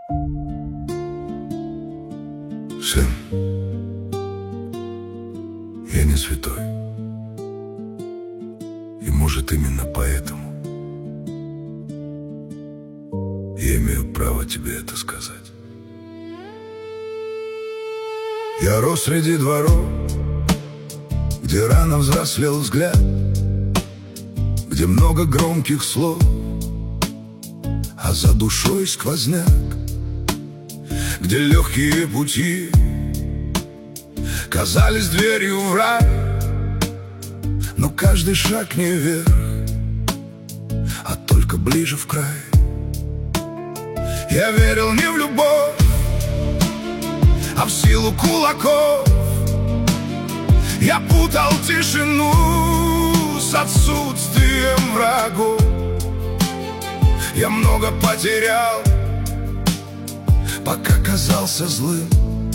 Сын, я не святой. И может именно поэтому я имею право тебе это сказать. Я рос среди дворов, где рано взрослел взгляд, где много громких слов, а за душой сквозняк, где легкие пути казались дверью в рай, но каждый шаг не вверх, а только ближе в край. Я верил не в любовь, а в силу кулаков. Я путал тишину с отсутствием врагов. Я много потерял, пока казался злым,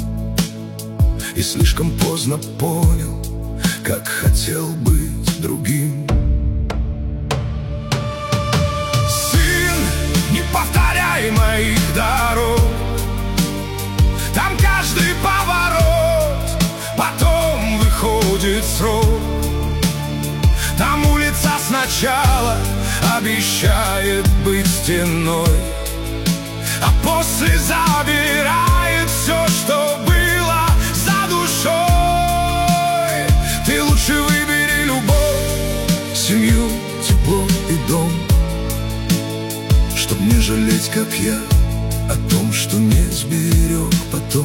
и слишком поздно понял, как хотел быть другим. Сын, не повторяй моих дорог, там каждый поворот потом выходит срок. Там улица сначала обещает быть стеной, а после забирает все, что было за душой. Ты лучше выбери любовь, семью, тепло и дом, чтоб не жалеть, как я, о том, что не сберег потом.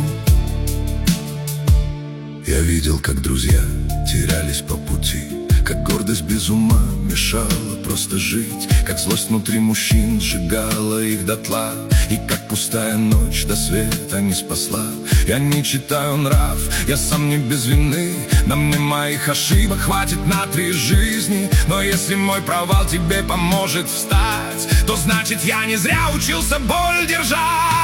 Я видел, как друзья терялись по пути, как гордость без ума мешала просто жить, как злость внутри мужчин сжигала их дотла, и как пустая ночь до света не спасла. Я не читаю нрав, я сам не без вины, на мне моих ошибок хватит на 3 жизни. Но если мой провал тебе поможет встать, то значит я не зря учился боль держать.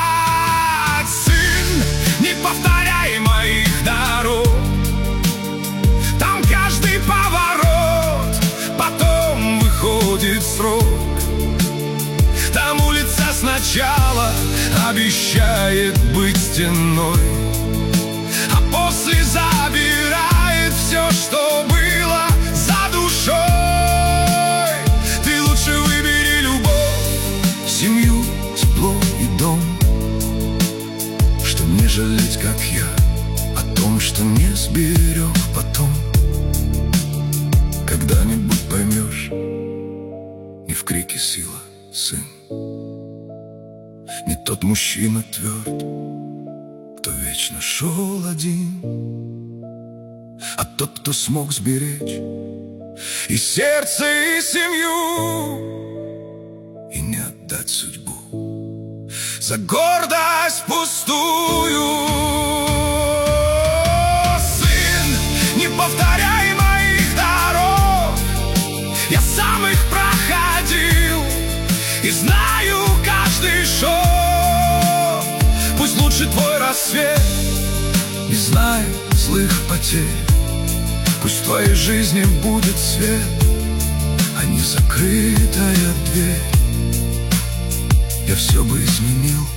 Сын, не повторяй моих дорог, там каждый поворот потом выходит срок. Там улица сначала обещает быть стеной, а после забирает все, что было за душой. Ты лучше выбери любовь, семью, тепло и дом, чтоб не жалеть, как я, о том, что не сберег потом. Когда-нибудь поймешь, не в крике сила, сын. Не тот мужчина тверд, кто вечно шел один, а тот, кто смог сберечь и сердце, и семью, и не отдать судьбу за гордость пустую. Сын, не повторяй моих дорог, я сам их проходил и знаю каждый шаг. Пусть лучше твой рассвет не знает злых потерь, пусть в твоей жизни будет свет, а не закрытая дверь. Я все бы изменил,